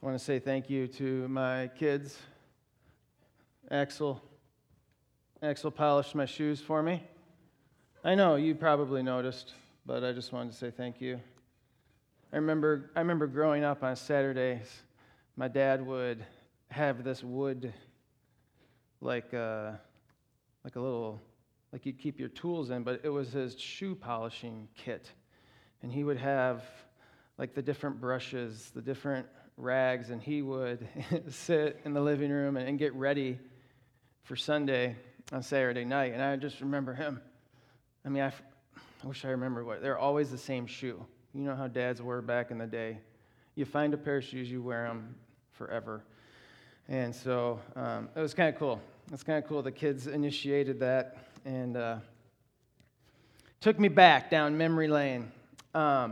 want to say thank you to my kids. Axel polished my shoes for me. I know you probably noticed, but I just wanted to say thank you. I remember growing up on Saturdays, my dad would have this wood, like a little, like you'd keep your tools in, but it was his shoe polishing kit. And he would have like the different brushes, the different rags, and he would sit in the living room and get ready for Sunday on Saturday night. And I just remember him. I wish I remember what. They're always the same shoe. You know how dads were back in the day. You find a pair of shoes, you wear them forever. And so it was kind of cool. It's kind of cool. The kids initiated that and took me back down memory lane. I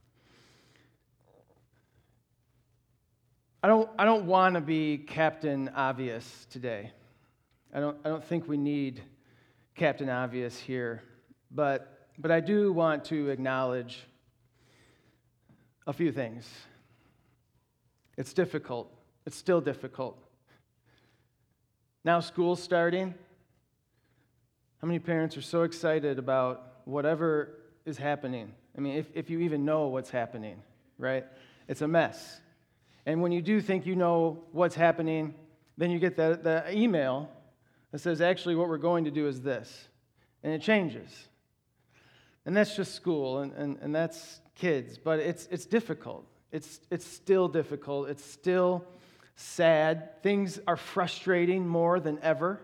don't want to be Captain Obvious today. I don't think we need Captain Obvious here, but I do want to acknowledge a few things. It's difficult. It's still difficult. Now school's starting. How many parents are so excited about whatever is happening? I mean, if you even know what's happening, right? It's a mess. And when you do think you know what's happening, then you get the email that says, actually, what we're going to do is this. And it changes. And that's just school, and that's kids. But it's difficult. It's still difficult. It's still sad. Things are frustrating more than ever.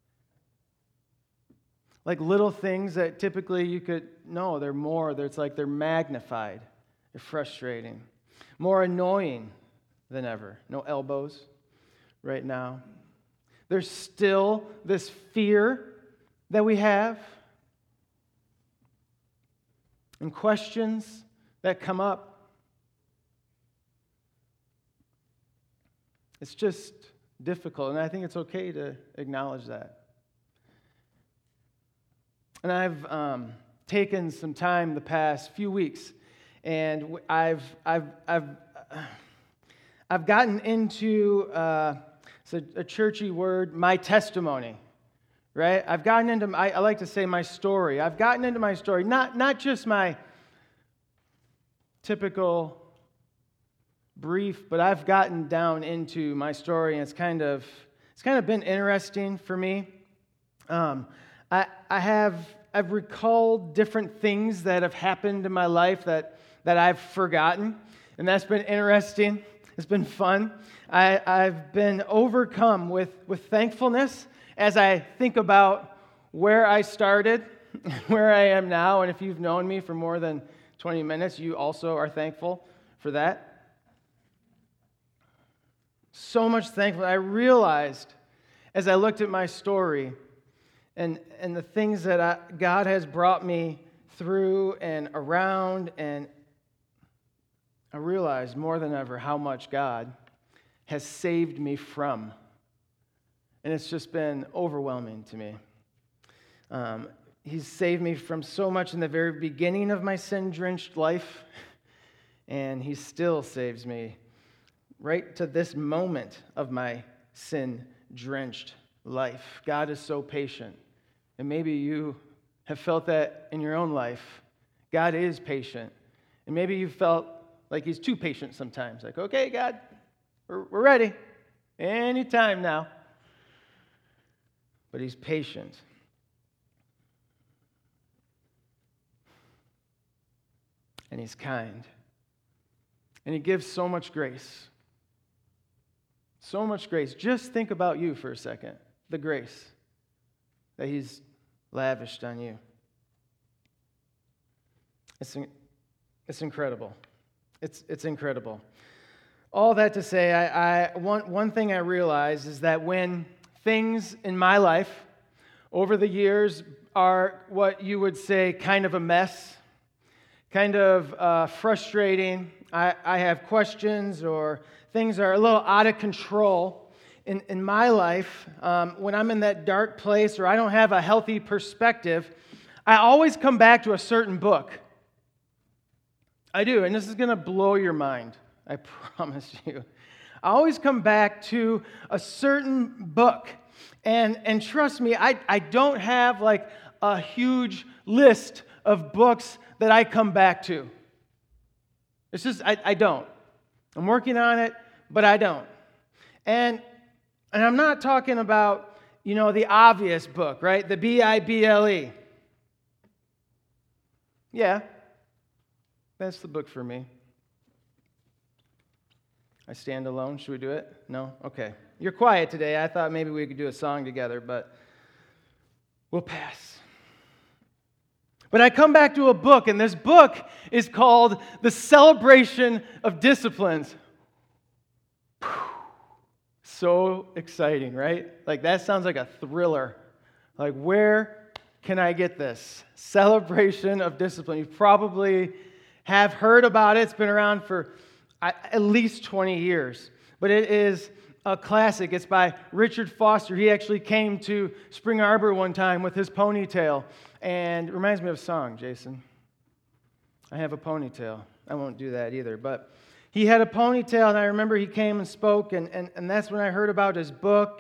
Like little things that typically you could know, they're magnified. They're frustrating. More annoying than ever. No elbows right now. There's still this fear that we have and questions that come up. It's just difficult, and I think it's okay to acknowledge that. And I've taken some time the past few weeks, and I've gotten into it's a churchy word, my testimony, right? I've gotten into I like to say my story. I've gotten into my story, not just my typical brief, but I've gotten down into my story, and it's kind of been interesting for me. I've recalled different things that have happened in my life that I've forgotten, and that's been interesting. It's been fun. I've been overcome with thankfulness as I think about where I started, where I am now, and if you've known me for more than 20 minutes, you also are thankful for that. So much thankfulness. I realized as I looked at my story and the things that God has brought me through and around, and I realized more than ever how much God has saved me from. And it's just been overwhelming to me. He's saved me from so much in the very beginning of my sin-drenched life, and He still saves me right to this moment of my sin-drenched life. God is so patient. And maybe you have felt that in your own life. God is patient. And maybe you felt like He's too patient sometimes. Like, okay, God, we're ready. Anytime now. But He's patient. And He's kind. And He gives so much grace. So much grace. Just think about you for a second. The grace that He's lavished on you. It's incredible. It's incredible. All that to say, one thing I realize is that when things in my life over the years are what you would say kind of a mess, kind of frustrating, I have questions or things are a little out of control in my life, when I'm in that dark place or I don't have a healthy perspective, I always come back to a certain book. I do, and this is going to blow your mind. I promise you. I always come back to a certain book. And trust me, I don't have like a huge list of books that I come back to. It's just, I don't. I'm working on it, but I don't. And I'm not talking about, the obvious book, right? The Bible. Yeah, that's the book for me. I Stand Alone. Should we do it? No? Okay. You're quiet today. I thought maybe we could do a song together, but we'll pass. But I come back to a book, and this book is called The Celebration of Disciplines. So exciting, right? Like, that sounds like a thriller. Like, where can I get this? Celebration of Discipline. You probably have heard about it. It's been around for at least 20 years. But it is a classic. It's by Richard Foster. He actually came to Spring Arbor one time with his ponytail. And it reminds me of a song, Jason. I have a ponytail. I won't do that either. But he had a ponytail, and I remember he came and spoke, and that's when I heard about his book.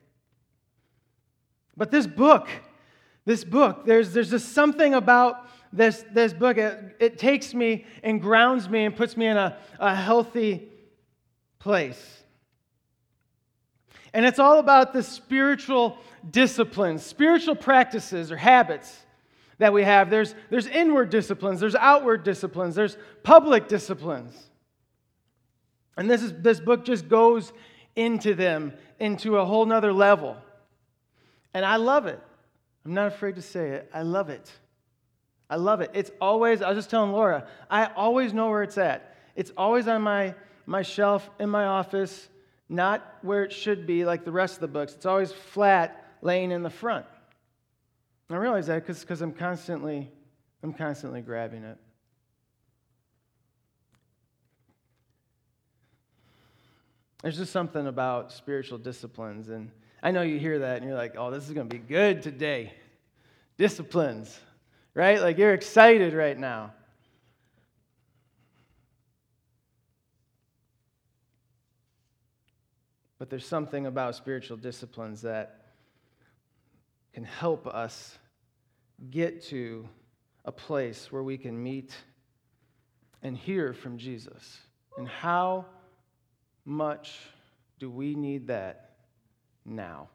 But this book, there's just something about this book. It takes me and grounds me and puts me in a healthy place. And it's all about the spiritual disciplines, spiritual practices or habits that we have. There's inward disciplines, there's outward disciplines, there's public disciplines. And this book just goes into them, into a whole nother level. And I love it. I'm not afraid to say it. I love it. I love it. It's always, I was just telling Laura, I always know where it's at. It's always on my shelf in my office, not where it should be like the rest of the books. It's always flat, laying in the front. And I realize that because I'm constantly grabbing it. There's just something about spiritual disciplines, and I know you hear that and you're like, oh, this is going to be good today. Disciplines, right? Like you're excited right now. But there's something about spiritual disciplines that can help us get to a place where we can meet and hear from Jesus. And how much do we need that now?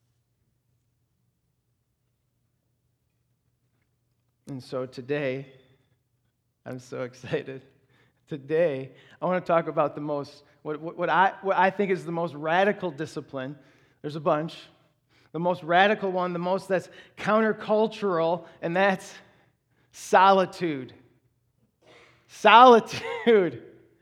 And so today, I'm so excited. Today, I want to talk about the most, what I think is the most radical discipline. There's a bunch. The most radical one, the most that's countercultural, and that's solitude. Solitude.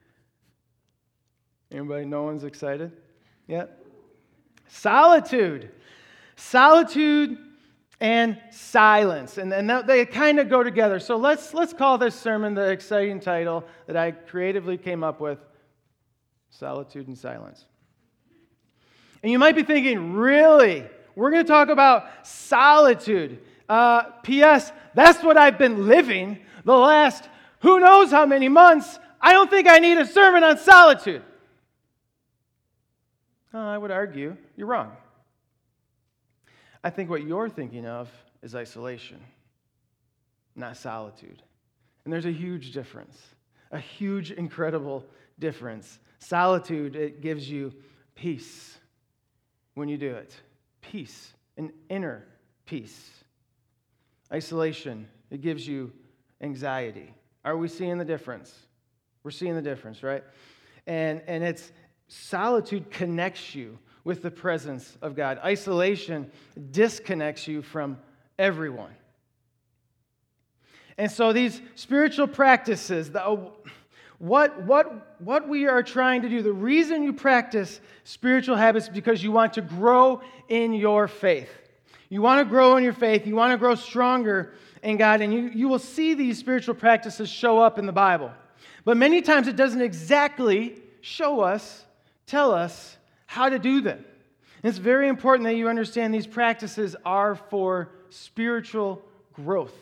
Anybody? No one's excited? Yeah. Solitude. Solitude and silence. And they kind of go together. So let's call this sermon the exciting title that I creatively came up with, Solitude and Silence. And you might be thinking, really? We're going to talk about solitude. P.S., that's what I've been living the last who knows how many months. I don't think I need a sermon on solitude. I would argue you're wrong. I think what you're thinking of is isolation, not solitude. And there's a huge difference, a huge, incredible difference. Solitude, it gives you peace when you do it. Peace, an inner peace. Isolation, it gives you anxiety. Are we seeing the difference? We're seeing the difference, right? And it's solitude connects you with the presence of God. Isolation disconnects you from everyone. And so these spiritual practices, what we are trying to do, the reason you practice spiritual habits is because you want to grow in your faith. You want to grow in your faith. You want to grow stronger in God. And you will see these spiritual practices show up in the Bible. But many times it doesn't exactly tell us how to do them. And it's very important that you understand these practices are for spiritual growth.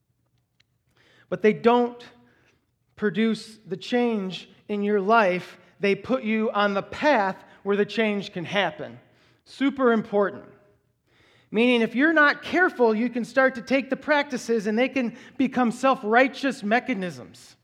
But they don't produce the change in your life they put you on the path where the change can happen. Super important. Meaning, if you're not careful, you can start to take the practices and they can become self-righteous mechanisms.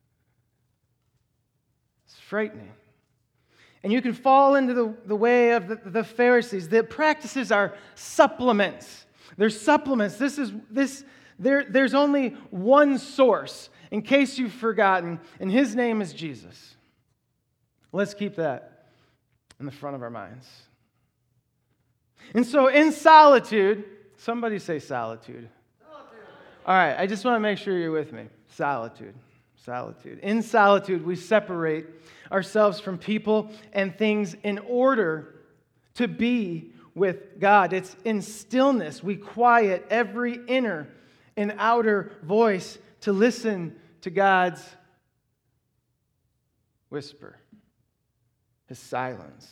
It's frightening. And you can fall into the way of the Pharisees. The practices are supplements. They're supplements. There's only one source, in case you've forgotten, and his name is Jesus. Let's keep that in the front of our minds. And so in solitude, somebody say solitude. All right, I just want to make sure you're with me. Solitude. In solitude, we separate ourselves from people and things in order to be with God. It's in stillness. We quiet every inner and outer voice to listen to God's whisper, his silence.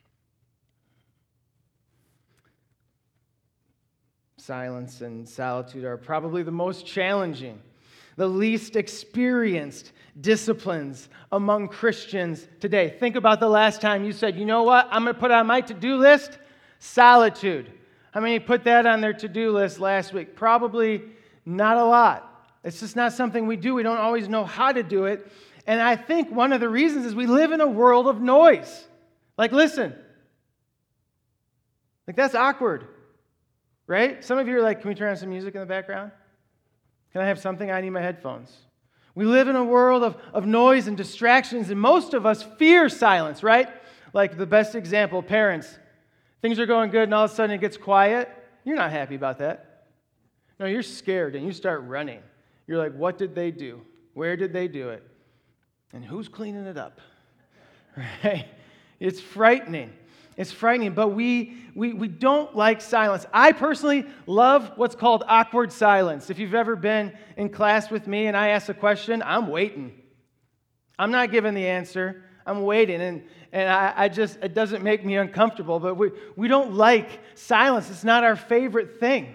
Silence and solitude are probably the most challenging, the least experienced disciplines among Christians today. Think about the last time you said, you know what, I'm going to put on my to-do list, solitude. How many put that on their to-do list last week? Probably not a lot. It's just not something we do. We don't always know how to do it. And I think one of the reasons is we live in a world of noise. Like, listen. Like, that's awkward. Right? Some of you are like, can we turn on some music in the background? Can I have something? I need my headphones. We live in a world of noise and distractions, and most of us fear silence, right? Like the best example, parents. Things are going good, and all of a sudden it gets quiet. You're not happy about that. No, you're scared, and you start running. You're like, what did they do? Where did they do it? And who's cleaning it up? Right? It's frightening. It's frightening, but we don't like silence. I personally love what's called awkward silence. If you've ever been in class with me and I ask a question, I'm waiting. I'm not giving the answer. I'm waiting, and I just, it doesn't make me uncomfortable, but we don't like silence. It's not our favorite thing.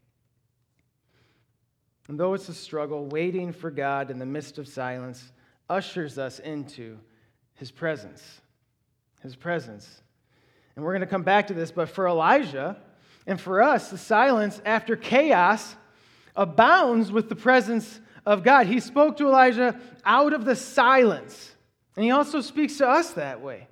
And though it's a struggle, waiting for God in the midst of silence ushers us into his presence. His presence. And we're going to come back to this, but for Elijah and for us, the silence after chaos abounds with the presence of God. He spoke to Elijah out of the silence, and he also speaks to us that way.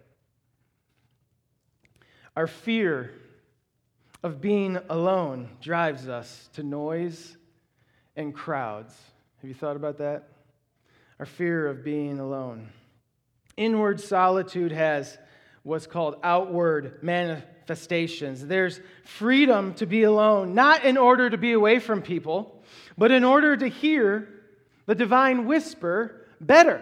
Our fear of being alone drives us to noise and crowds. Have you thought about that? Our fear of being alone. Inward solitude has what's called outward manifestations. There's freedom to be alone, not in order to be away from people, but in order to hear the divine whisper better.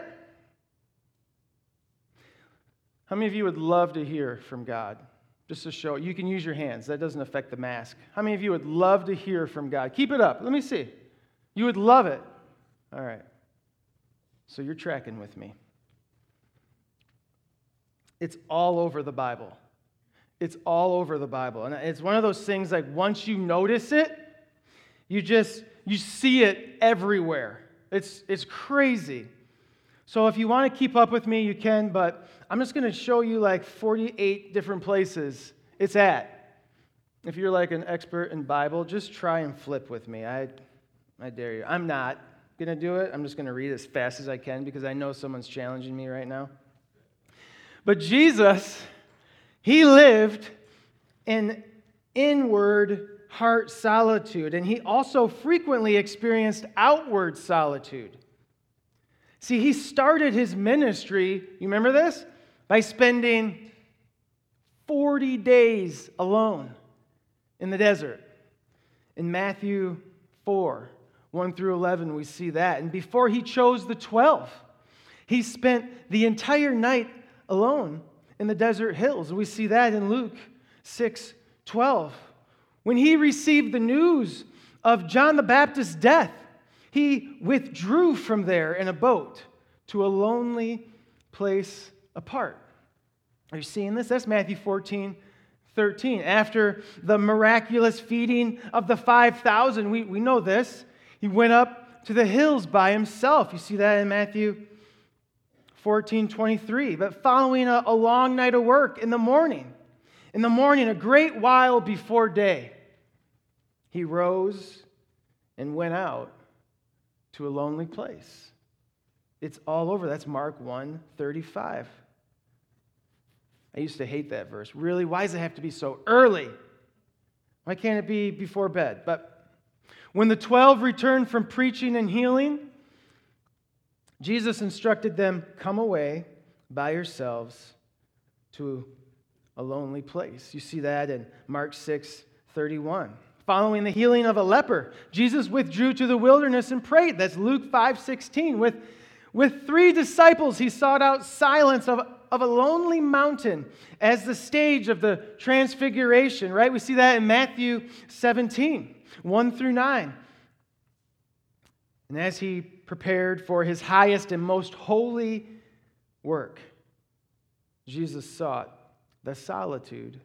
How many of you would love to hear from God? Just to show, you can use your hands. That doesn't affect the mask. How many of you would love to hear from God? Keep it up. Let me see. You would love it. All right. So you're tracking with me. It's all over the Bible. It's all over the Bible. And it's one of those things like once you notice it, you see it everywhere. It's crazy. So if you want to keep up with me, you can, but I'm just going to show you like 48 different places it's at. If you're like an expert in Bible, just try and flip with me. I dare you. I'm not going to do it. I'm just going to read as fast as I can because I know someone's challenging me right now. But Jesus, he lived in inward heart solitude, and he also frequently experienced outward solitude. See, he started his ministry, you remember this? By spending 40 days alone in the desert. In Matthew 4, 1 through 11, we see that. And before he chose the 12, he spent the entire night alone in the desert hills. We see that in Luke 6:12. When he received the news of John the Baptist's death, he withdrew from there in a boat to a lonely place apart. Are you seeing this? That's Matthew 14:13. After the miraculous feeding of the 5,000, we know this. He went up to the hills by himself. You see that in Matthew 14:23. But following a long night of work in the morning, a great while before day, he rose and went out to a lonely place. It's all over. That's Mark 1:35. I used to hate that verse. Really? Why does it have to be so early? Why can't it be before bed? But when the 12 returned from preaching and healing, Jesus instructed them, "Come away by yourselves to a lonely place." You see that in Mark 6:31. Following the healing of a leper, Jesus withdrew to the wilderness and prayed. That's Luke 5:16. With 3 disciples, he sought out silence of a lonely mountain as the stage of the transfiguration, right? We see that in Matthew 17, 1-9. And as he prepared for his highest and most holy work, Jesus sought the solitude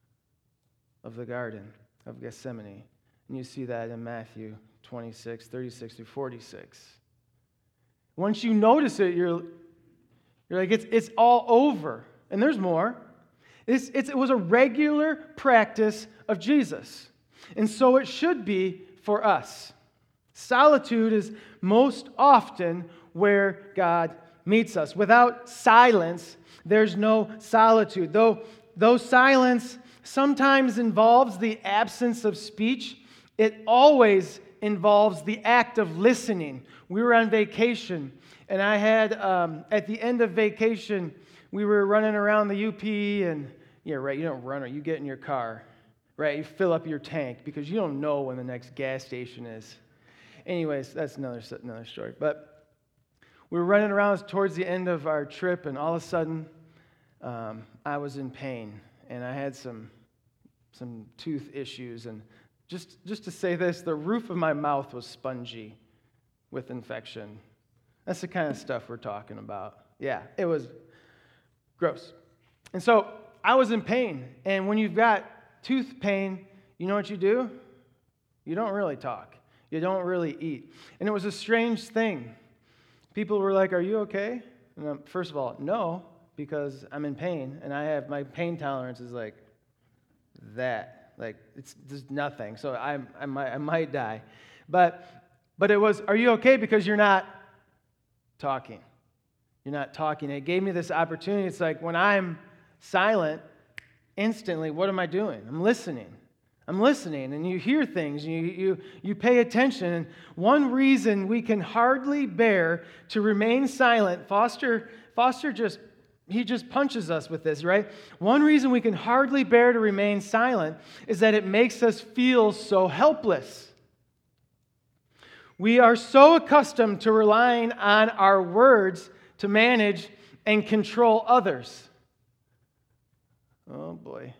of the Garden of Gethsemane. And you see that in Matthew 26, 36-46. Once you notice it, you're like, it's all over. And there's more. It was a regular practice of Jesus. And so it should be for us. Solitude is most often where God meets us. Without silence, there's no solitude. Though silence sometimes involves the absence of speech, it always involves the act of listening. We were on vacation, and I had, at the end of vacation, we were running around the UP, and, yeah, right, you don't run, you get in your car, right? You fill up your tank, because you don't know when the next gas station is. Anyways, that's another story. But we were running around towards the end of our trip, and all of a sudden, I was in pain, and I had some tooth issues. And just to say this, the roof of my mouth was spongy with infection. That's the kind of stuff we're talking about. Yeah, it was gross. And so I was in pain, and when you've got tooth pain, you know what you do? You don't really talk. You don't really eat. And it was a strange thing. People were like, "Are you okay?" And first of all, no, because I'm in pain, and my pain tolerance is like that. Like, it's just nothing. So I might die. But it was, "Are you okay?" Because you're not talking. You're not talking. It gave me this opportunity. It's like when I'm silent, instantly, what am I doing? I'm listening. And you hear things, and you pay attention. And one reason we can hardly bear to remain silent, Foster just punches us with this, right? One reason we can hardly bear to remain silent is that it makes us feel so helpless. We are so accustomed to relying on our words to manage and control others. Oh boy.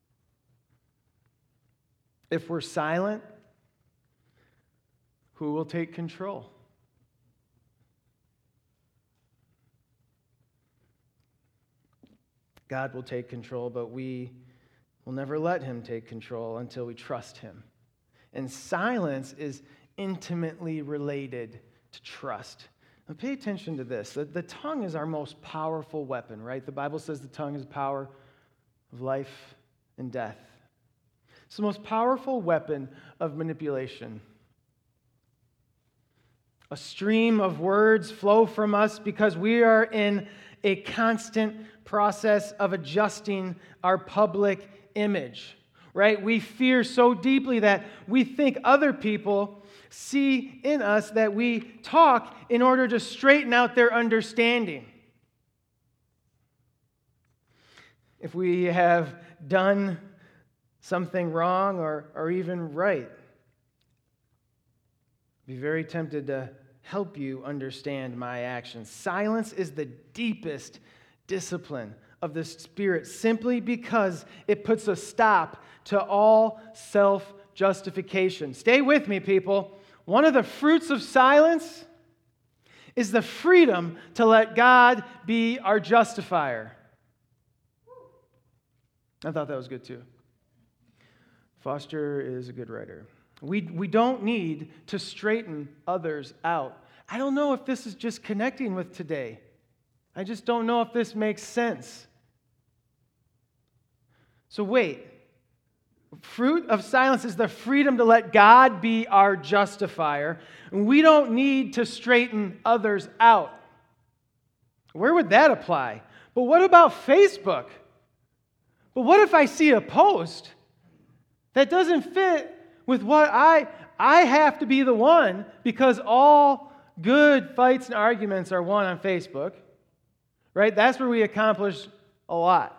If we're silent, who will take control? God will take control, but we will never let him take control until we trust him. And silence is intimately related to trust. Now pay attention to this. The tongue is our most powerful weapon, right? The Bible says the tongue is the power of life and death. It's the most powerful weapon of manipulation. A stream of words flow from us because we are in a constant process of adjusting our public image, right? We fear so deeply that we think other people see in us that we talk in order to straighten out their understanding. If we have done something wrong or even right, be very tempted to help you understand my actions. Silence is the deepest discipline of the Spirit simply because it puts a stop to all self-justification. Stay with me, people. One of the fruits of silence is the freedom to let God be our justifier. I thought that was good too. Foster is a good writer. We don't need to straighten others out. I don't know if this is just connecting with today. I just don't know if this makes sense. So wait. Fruit of silence is the freedom to let God be our justifier. And we don't need to straighten others out. Where would that apply? But what about Facebook? But what if I see a post that doesn't fit with what I have to be the one, because all good fights and arguments are won on Facebook, right? That's where we accomplish a lot.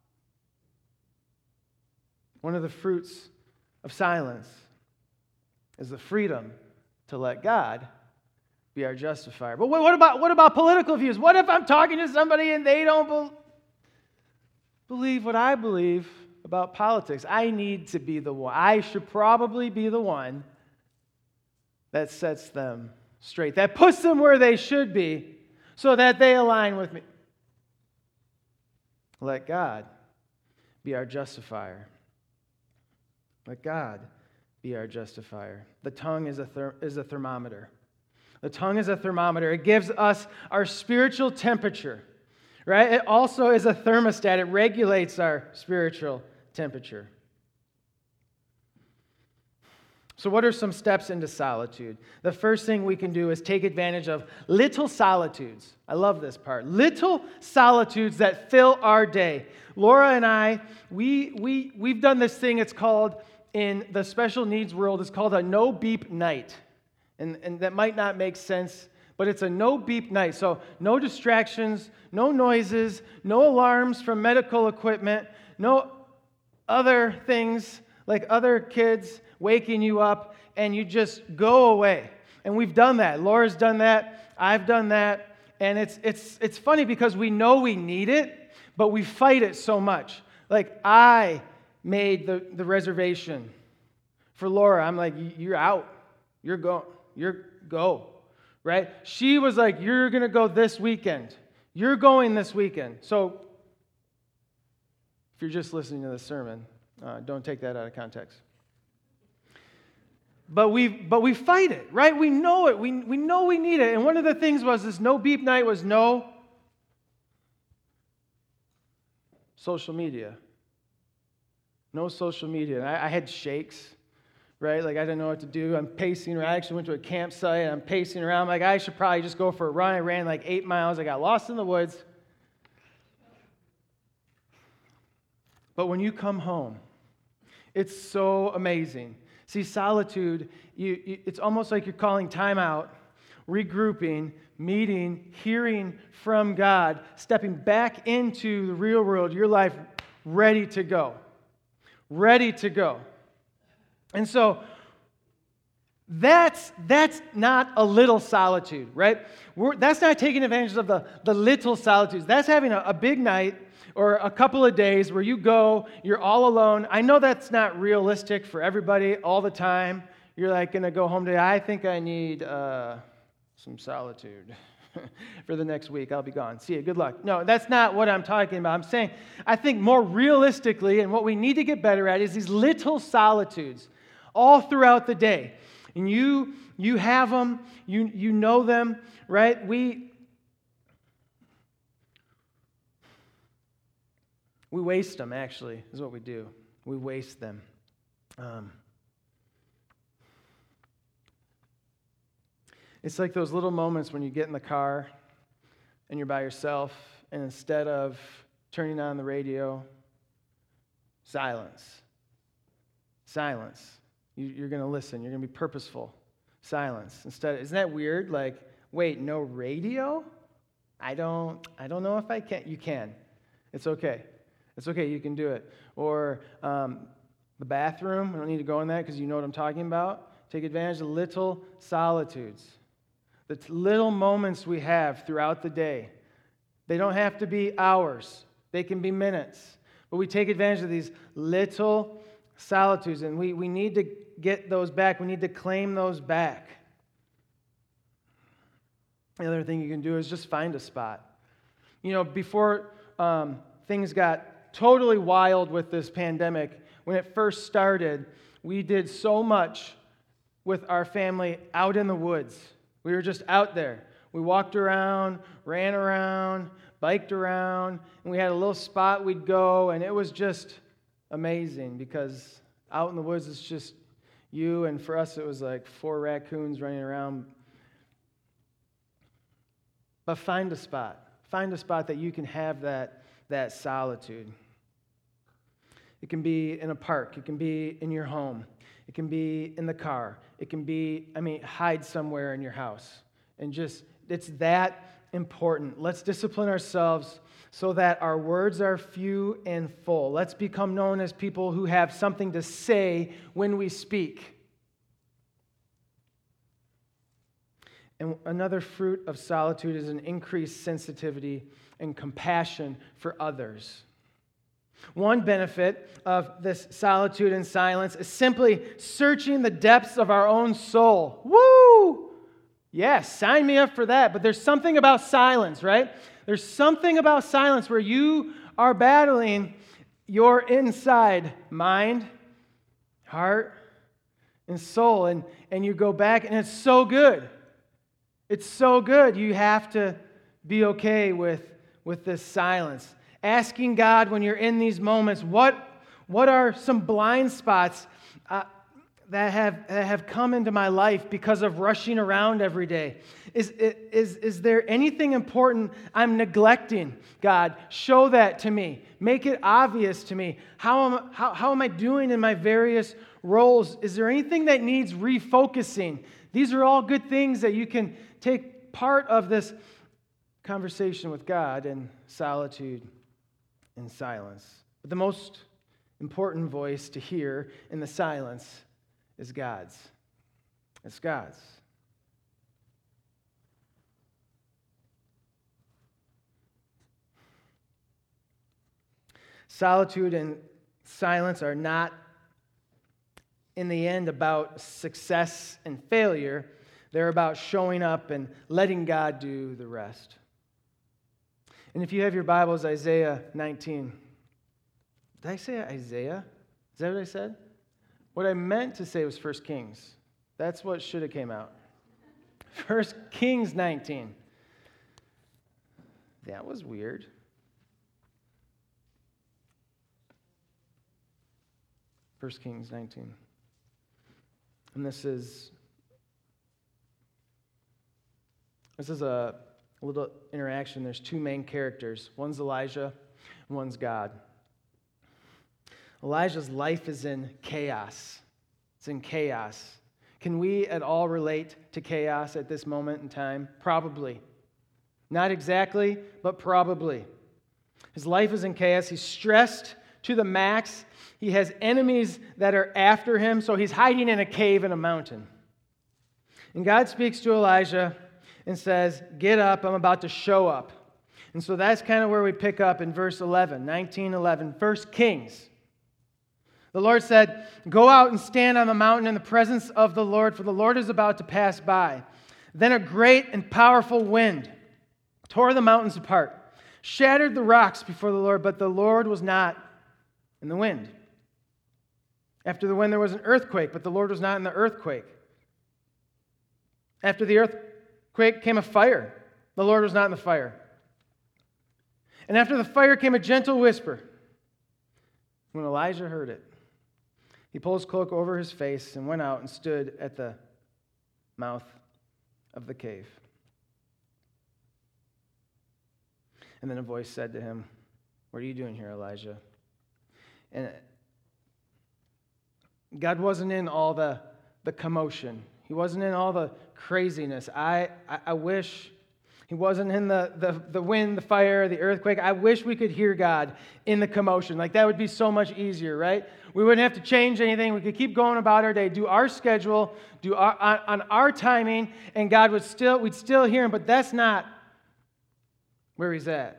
One of the fruits of silence is the freedom to let God be our justifier. But what about political views? What if I'm talking to somebody and they don't believe what I believe about politics? I need to be the one. I should probably be the one that sets them straight, that puts them where they should be so that they align with me. Let God be our justifier. Let God be our justifier. The tongue is a thermometer. The tongue is a thermometer. It gives us our spiritual temperature, right? It also is a thermostat. It regulates our spiritual temperature. So what are some steps into solitude? The first thing we can do is take advantage of little solitudes. I love this part. Little solitudes that fill our day. Laura and I, we've done this thing. It's called, in the special needs world, it's called a no-beep night. And that might not make sense, but it's a no-beep night. So no distractions, no noises, no alarms from medical equipment, no other things like other kids waking you up, and you just go away. And we've done that. Laura's done that. I've done that. And it's funny because we know we need it, but we fight it so much. Like, I made the reservation for Laura. I'm like, you're out. You're go. Right? She was like, you're going to go this weekend. You're going this weekend. So if you're just listening to the sermon, don't take that out of context. But we fight it, right? We know it. We know we need it. And one of the things was this no beep night was no social media. No social media. And I had shakes, right? Like, I didn't know what to do. I'm pacing around. I actually went to a campsite, and I'm pacing around. I'm like, I should probably just go for a run. I ran like 8 miles. I got lost in the woods. But when you come home, it's so amazing. See, solitude, it's almost like you're calling time out, regrouping, meeting, hearing from God, stepping back into the real world, your life, ready to go. Ready to go. And so that's not a little solitude, right? That's not taking advantage of the little solitudes. That's having a big night or a couple of days where you go, you're all alone. I know that's not realistic for everybody all the time. You're like going to go home today. I think I need some solitude for the next week. I'll be gone. See you. Good luck. No, that's not what I'm talking about. I'm saying I think more realistically, and what we need to get better at is these little solitudes all throughout the day. And you have them. You know them, right? We waste them, actually, is what we do. We waste them. It's like those little moments when you get in the car and you're by yourself, and instead of turning on the radio, silence. Silence. You're going to listen. You're going to be purposeful. Silence. Instead, isn't that weird? Like, wait, no radio? I don't know if I can. You can. It's okay. It's okay, you can do it. Or the bathroom, we don't need to go in that because you know what I'm talking about. Take advantage of little solitudes. The little moments we have throughout the day. They don't have to be hours. They can be minutes. But we take advantage of these little solitudes, and we need to get those back. We need to claim those back. The other thing you can do is just find a spot. You know, before things got totally wild with this pandemic, when it first started, we did so much with our family out in the woods. We were just out there. We walked around, ran around, biked around, and we had a little spot we'd go, and it was just amazing because out in the woods it's just you, and for us it was like 4 raccoons running around. But find a spot that you can have that solitude. It can be in a park, it can be in your home, it can be in the car, it can be, hide somewhere in your house. And just, it's that important. Let's discipline ourselves so that our words are few and full. Let's become known as people who have something to say when we speak. And another fruit of solitude is an increased sensitivity and compassion for others. One benefit of this solitude and silence is simply searching the depths of our own soul. Woo! Yes, sign me up for that. But there's something about silence, right? There's something about silence where you are battling your inside mind, heart, and soul. And you go back, and it's so good. It's so good. You have to be okay with this silence. Asking God when you're in these moments, what are some blind spots that have come into my life because of rushing around every day? Is there anything important I'm neglecting? God, show that to me. Make it obvious to me. How am I doing in my various roles? Is there anything that needs refocusing? These are all good things that you can take part of this conversation with God in solitude and silence. But the most important voice to hear in the silence is God's. It's God's. Solitude and silence are not, in the end, about success and failure. They're about showing up and letting God do the rest. And if you have your Bibles, Isaiah 19. Did I say Isaiah? Is that what I said? What I meant to say was 1 Kings. That's what should have came out. 1 Kings 19. That was weird. First Kings 19. And this is a little interaction. There's 2 main characters. One's Elijah, and one's God. Elijah's life is in chaos. It's in chaos. Can we at all relate to chaos at this moment in time? Probably. Not exactly, but probably. His life is in chaos. He's stressed to the max. He has enemies that are after him, so he's hiding in a cave in a mountain. And God speaks to Elijah and says, "Get up, I'm about to show up." And so that's kind of where we pick up in verse 11, 19:11, 1 Kings. The Lord said, "Go out and stand on the mountain in the presence of the Lord, for the Lord is about to pass by." Then a great and powerful wind tore the mountains apart, shattered the rocks before the Lord, but the Lord was not in the wind. After the wind there was an earthquake, but the Lord was not in the earthquake. After the earthquake came a fire. The Lord was not in the fire. And after the fire came a gentle whisper. When Elijah heard it, he pulled his cloak over his face and went out and stood at the mouth of the cave. And then a voice said to him, "What are you doing here, Elijah?" And God wasn't in all the commotion. He wasn't in all the craziness. I wish he wasn't in the wind, the fire, the earthquake. I wish we could hear God in the commotion. Like, that would be so much easier, right? We wouldn't have to change anything. We could keep going about our day, do our schedule, on our timing, and God we'd still hear him, but that's not where he's at.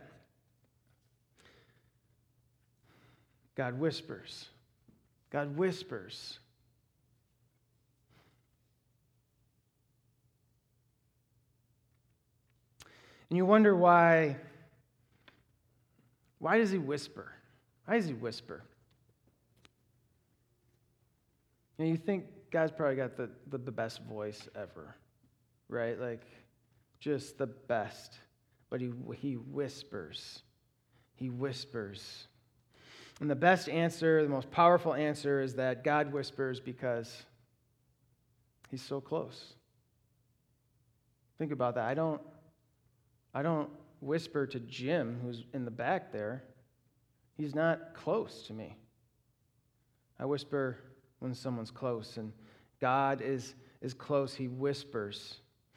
God whispers. God whispers. And you wonder why does he whisper? Why does he whisper? You know, you think God's probably got the best voice ever, right? Like, just the best. but he whispers. He whispers. And the best answer, the most powerful answer is that God whispers because he's so close. Think about that. I don't whisper to Jim, who's in the back there. He's not close to me. I whisper when someone's close, and God is close. He whispers.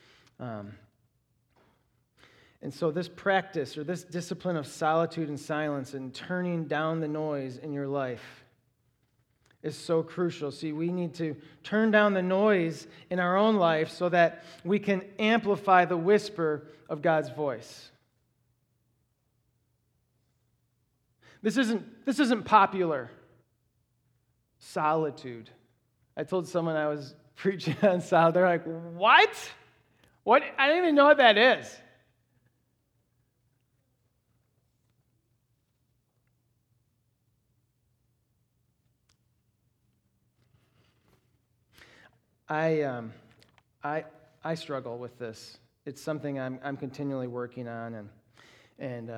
And so this practice or this discipline of solitude and silence and turning down the noise in your life is so crucial. See, we need to turn down the noise in our own life so that we can amplify the whisper of God's voice. This isn't popular. Solitude. I told someone I was preaching on solitude. They're like, what? What? I don't even know what that is. I struggle with this. It's something I'm continually working on, and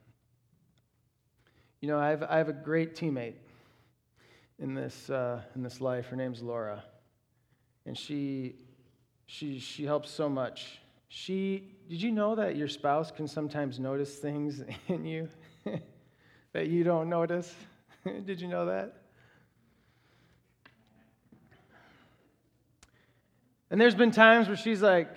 I have a great teammate in this life. Her name's Laura, and she helps so much. Did you know that your spouse can sometimes notice things in you that you don't notice? Did you know that? And there's been times where she's like,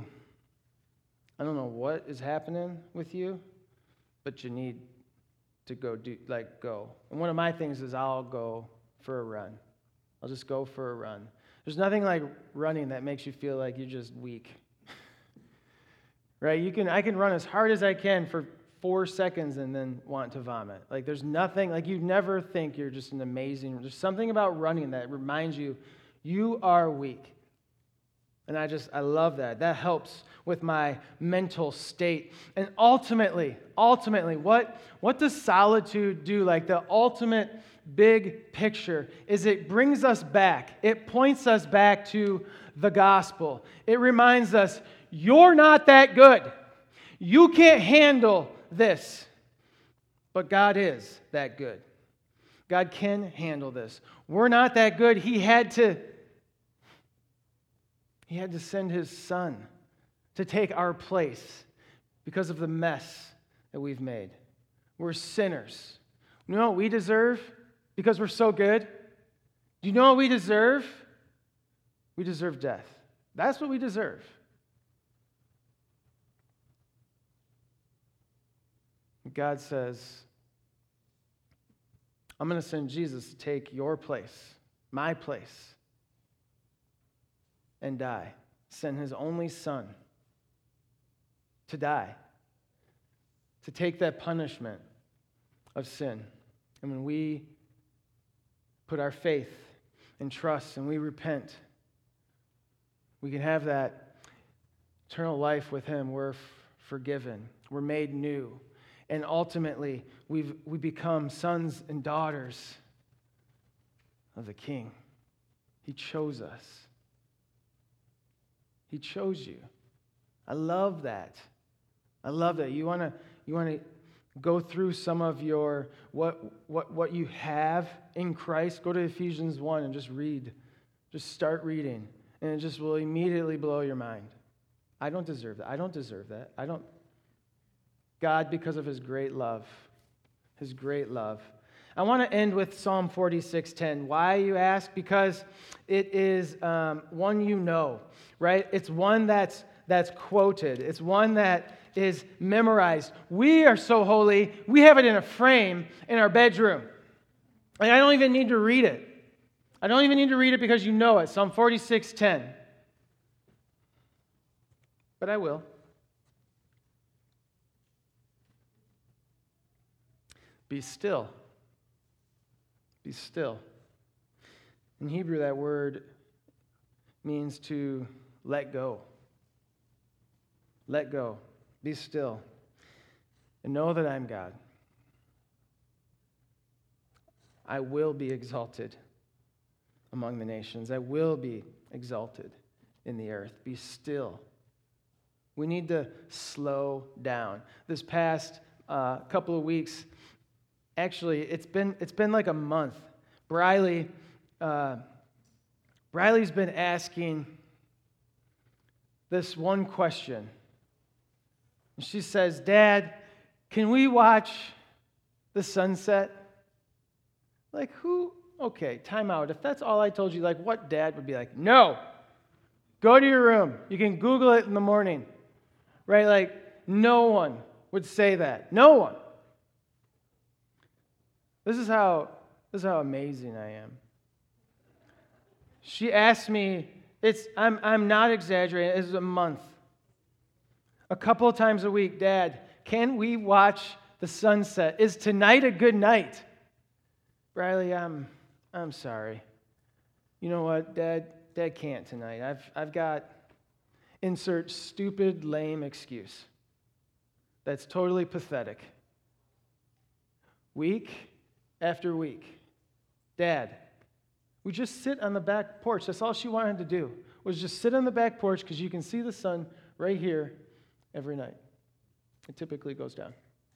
I don't know what is happening with you, but you need to go. And one of my things is I'll go for a run. I'll just go for a run. There's nothing like running that makes you feel like you're just weak. Right? I can run as hard as I can for 4 seconds and then want to vomit. Like there's nothing, like you never think you're just there's something about running that reminds you are weak. And I love that. That helps with my mental state. And ultimately, what does solitude do? Like the ultimate big picture is it brings us back. It points us back to the gospel. It reminds us, you're not that good. You can't handle this. But God is that good. God can handle this. We're not that good. He had to send his son to take our place because of the mess that we've made. We're sinners. You know what we deserve because we're so good? Do you know what we deserve? We deserve death. That's what we deserve. God says, I'm going to send Jesus to take your place, my place, and die. Send his only son to die, to take that punishment of sin. And when we put our faith and trust and we repent, we can have that eternal life with him. We're forgiven. We're made new. And ultimately, we become sons and daughters of the King. He chose us. He chose you. I love that. I love that. You want to go through some of your what you have in Christ? Go to Ephesians 1 and just read. Just start reading. And it just will immediately blow your mind. I don't deserve that. I don't deserve that. God, because of his great love. His great love. I want to end with Psalm 46:10. Why, you ask? Because it is one you know, right? It's one that's quoted. It's one that is memorized. We are so holy, we have it in a frame in our bedroom. And I don't even need to read it. I don't even need to read it because you know it. Psalm 46:10. But I will. Be still. Be still. In Hebrew, that word means to let go. Let go. Be still. And know that I'm God. I will be exalted among the nations. I will be exalted in the earth. Be still. We need to slow down. This past couple of weeks, actually, it's been like a month. Briley's been asking this one question. She says, "Dad, can we watch the sunset?" Like, who? Okay, time out. If that's all I told you, like, what dad would be like, "No, go to your room. You can Google it in the morning." Right? Like, no one would say that. No one. This is how amazing I am. She asked me, I'm not exaggerating, it's a month. A couple of times a week, "Dad, can we watch the sunset? Is tonight a good night?" Briley, I'm sorry. You know what, Dad can't tonight. I've got insert stupid, lame excuse. That's totally pathetic. Week after week. "Dad, we just sit on the back porch." That's all she wanted to do, was just sit on the back porch because you can see the sun right here every night. It typically goes down.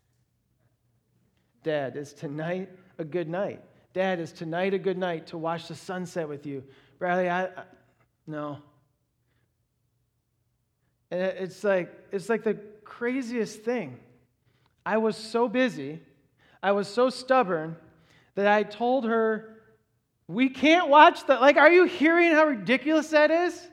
"Dad, is tonight a good night? Dad, is tonight a good night to watch the sunset with you?" Bradley, no. And it's like the craziest thing. I was so busy, I was so stubborn that I told her, "We can't watch the," like, are you hearing how ridiculous that is?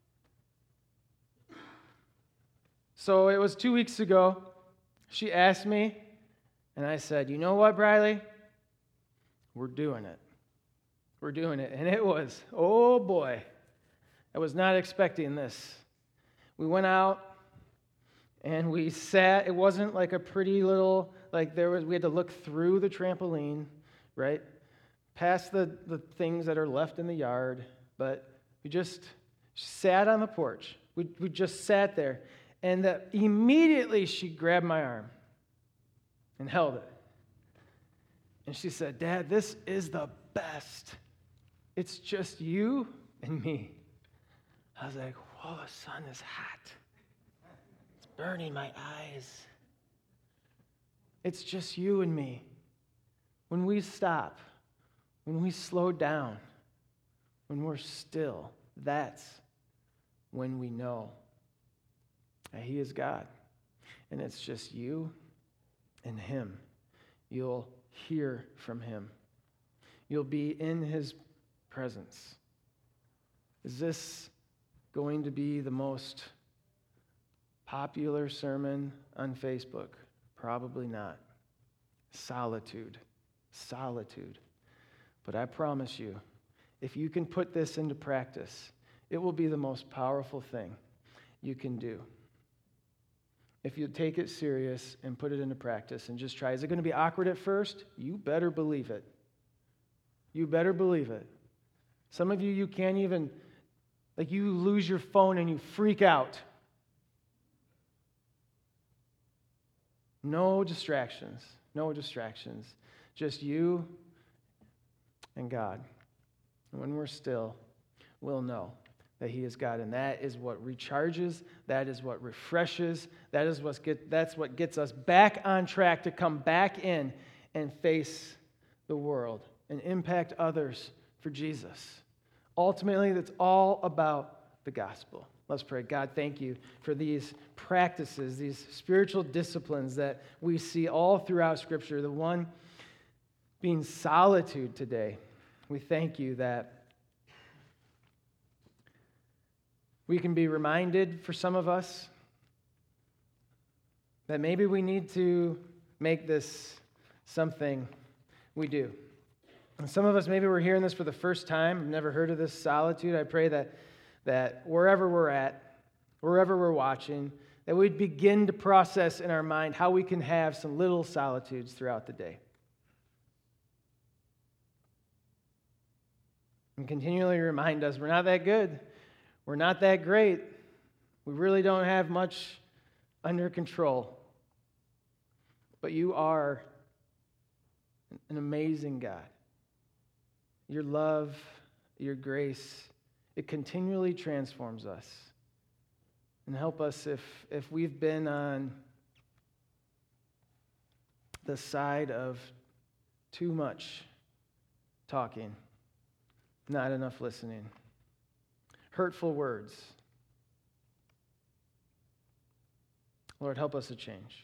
So it was 2 weeks ago. She asked me, and I said, "You know what, Briley? We're doing it. We're doing it." And it was, oh boy, I was not expecting this. We went out and we sat. It wasn't like a pretty little, like we had to look through the trampoline, right? Past the things that are left in the yard, but we just sat on the porch. We just sat there. And immediately she grabbed my arm and held it. And she said, "Dad, this is the best. It's just you and me." I was like, "Whoa, the sun is hot. It's burning my eyes. It's just you and me. When we stop, when we slow down, when we're still, that's when we know that He is God. And it's just you and Him. You'll hear from Him. You'll be in His presence." Is this going to be the most popular sermon on Facebook? Probably not. Solitude. But I promise you, if you can put this into practice, it will be the most powerful thing you can do. If you take it serious and put it into practice and just try. Is it going to be awkward at first? You better believe it. You better believe it. Some of you can't even, like, you lose your phone and you freak out. No distractions. Just you and God. And when we're still, we'll know that He is God, and that is what recharges, that is what refreshes, that's what gets us back on track to come back in and face the world and impact others for Jesus. Ultimately, that's all about the gospel. Let's pray. God, thank you for these practices, these spiritual disciplines that we see all throughout Scripture, the one being solitude today. We thank you that we can be reminded, for some of us, that maybe we need to make this something we do. And some of us, maybe we're hearing this for the first time, never heard of this solitude. I pray that wherever we're at, wherever we're watching, that we'd begin to process in our mind how we can have some little solitudes throughout the day. And continually remind us we're not that good. We're not that great. We really don't have much under control. But you are an amazing God. Your love, your grace, it continually transforms us. And help us if we've been on the side of too much talking, not enough listening, hurtful words. Lord, help us to change.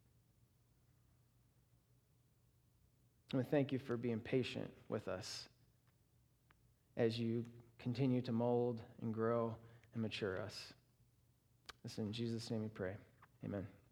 And we thank you for being patient with us as you continue to mold and grow and mature us. This in Jesus' name we pray. Amen.